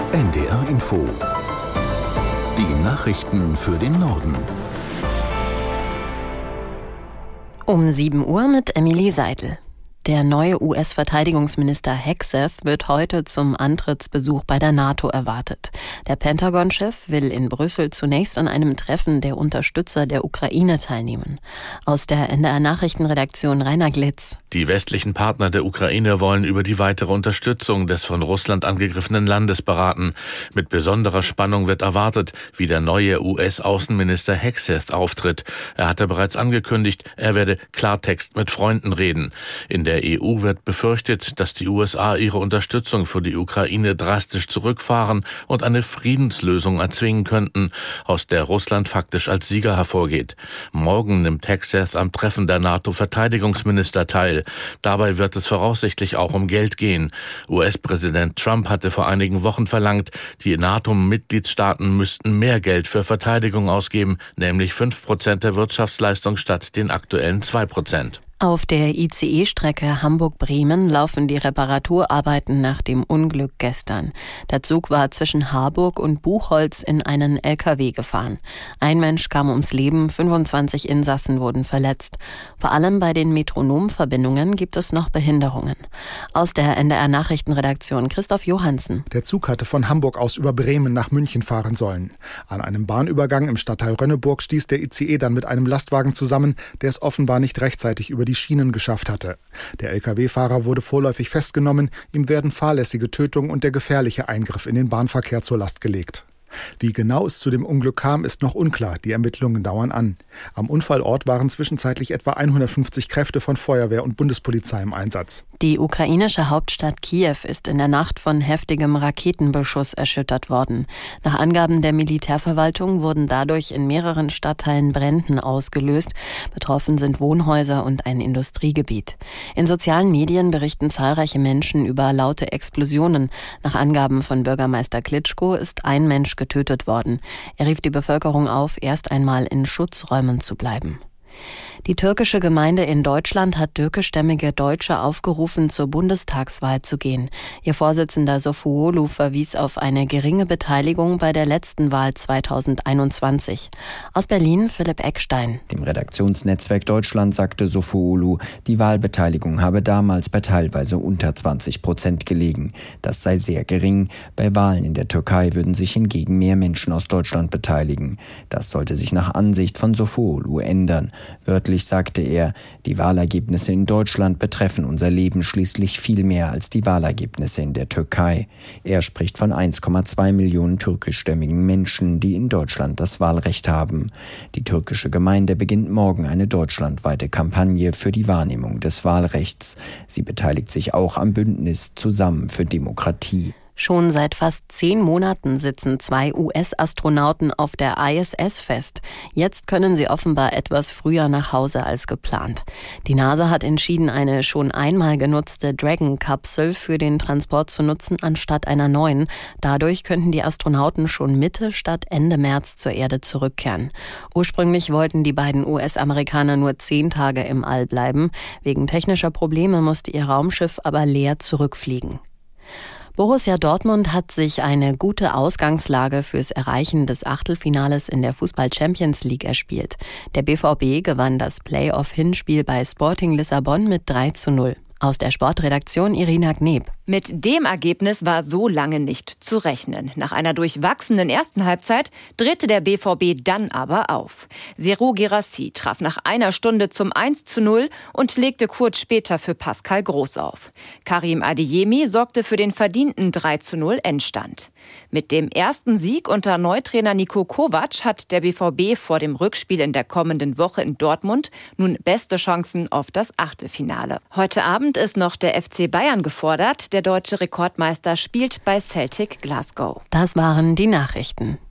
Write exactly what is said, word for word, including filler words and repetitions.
N D R Info. Die Nachrichten für den Norden. Um sieben Uhr mit Emily Seidel. Der neue U S-Verteidigungsminister Hegseth wird heute zum Antrittsbesuch bei der NATO erwartet. Der Pentagon-Chef will in Brüssel zunächst an einem Treffen der Unterstützer der Ukraine teilnehmen. Aus der N D R-Nachrichtenredaktion Rainer Glitz. Die westlichen Partner der Ukraine wollen über die weitere Unterstützung des von Russland angegriffenen Landes beraten. Mit besonderer Spannung wird erwartet, wie der neue U S-Außenminister Hegseth auftritt. Er hatte bereits angekündigt, er werde Klartext mit Freunden reden. In der E U wird befürchtet, dass die U S A ihre Unterstützung für die Ukraine drastisch zurückfahren und eine Friedenslösung erzwingen könnten, aus der Russland faktisch als Sieger hervorgeht. Morgen nimmt Hegseth am Treffen der NATO-Verteidigungsminister teil. Dabei wird es voraussichtlich auch um Geld gehen. U S-Präsident Trump hatte vor einigen Wochen verlangt, die NATO-Mitgliedstaaten müssten mehr Geld für Verteidigung ausgeben, nämlich fünf Prozent der Wirtschaftsleistung statt den aktuellen zwei Prozent. Auf der I C E-Strecke Hamburg-Bremen laufen die Reparaturarbeiten nach dem Unglück gestern. Der Zug war zwischen Harburg und Buchholz in einen L K W gefahren. Ein Mensch kam ums Leben, fünfundzwanzig Insassen wurden verletzt. Vor allem bei den Metronomverbindungen gibt es noch Behinderungen. Aus der N D R-Nachrichtenredaktion Christoph Johansen. Der Zug hatte von Hamburg aus über Bremen nach München fahren sollen. An einem Bahnübergang im Stadtteil Rönneburg stieß der I C E dann mit einem Lastwagen zusammen, der es offenbar nicht rechtzeitig über die Schienen geschafft hatte. Der L K W-Fahrer wurde vorläufig festgenommen, ihm werden fahrlässige Tötung und der gefährliche Eingriff in den Bahnverkehr zur Last gelegt. Wie genau es zu dem Unglück kam, ist noch unklar. Die Ermittlungen dauern an. Am Unfallort waren zwischenzeitlich etwa hundertfünfzig Kräfte von Feuerwehr und Bundespolizei im Einsatz. Die ukrainische Hauptstadt Kiew ist in der Nacht von heftigem Raketenbeschuss erschüttert worden. Nach Angaben der Militärverwaltung wurden dadurch in mehreren Stadtteilen Bränden ausgelöst. Betroffen sind Wohnhäuser und ein Industriegebiet. In sozialen Medien berichten zahlreiche Menschen über laute Explosionen. Nach Angaben von Bürgermeister Klitschko ist ein Mensch getötet worden. Er rief die Bevölkerung auf, erst einmal in Schutzräumen zu bleiben. Die türkische Gemeinde in Deutschland hat türkischstämmige Deutsche aufgerufen, zur Bundestagswahl zu gehen. Ihr Vorsitzender Sofuolu verwies auf eine geringe Beteiligung bei der letzten Wahl zweitausendeinundzwanzig. Aus Berlin Philipp Eckstein. Dem Redaktionsnetzwerk Deutschland sagte Sofuolu, die Wahlbeteiligung habe damals bei teilweise unter zwanzig Prozent gelegen. Das sei sehr gering. Bei Wahlen in der Türkei würden sich hingegen mehr Menschen aus Deutschland beteiligen. Das sollte sich nach Ansicht von Sofuolu ändern. Wörtlich sagte er, die Wahlergebnisse in Deutschland betreffen unser Leben schließlich viel mehr als die Wahlergebnisse in der Türkei. Er spricht von eins Komma zwei Millionen türkischstämmigen Menschen, die in Deutschland das Wahlrecht haben. Die türkische Gemeinde beginnt morgen eine deutschlandweite Kampagne für die Wahrnehmung des Wahlrechts. Sie beteiligt sich auch am Bündnis Zusammen für Demokratie. Schon seit fast zehn Monaten sitzen zwei U S-Astronauten auf der I S S fest. Jetzt können sie offenbar etwas früher nach Hause als geplant. Die NASA hat entschieden, eine schon einmal genutzte Dragon-Kapsel für den Transport zu nutzen, anstatt einer neuen. Dadurch könnten die Astronauten schon Mitte statt Ende März zur Erde zurückkehren. Ursprünglich wollten die beiden U S-Amerikaner nur zehn Tage im All bleiben. Wegen technischer Probleme musste ihr Raumschiff aber leer zurückfliegen. Borussia Dortmund hat sich eine gute Ausgangslage fürs Erreichen des Achtelfinales in der Fußball-Champions League erspielt. Der B V B gewann das Playoff-Hinspiel bei Sporting Lissabon mit drei zu null. Aus der Sportredaktion Irina Gneb. Mit dem Ergebnis war so lange nicht zu rechnen. Nach einer durchwachsenen ersten Halbzeit drehte der B V B dann aber auf. Serhou Guirassy traf nach einer Stunde zum eins zu null und legte kurz später für Pascal Groß auf. Karim Adeyemi sorgte für den verdienten drei zu null Endstand. Mit dem ersten Sieg unter Neutrainer Niko Kovac hat der B V B vor dem Rückspiel in der kommenden Woche in Dortmund nun beste Chancen auf das Achtelfinale. Heute Abend ist noch der F C Bayern gefordert. Der deutsche Rekordmeister spielt bei Celtic Glasgow. Das waren die Nachrichten.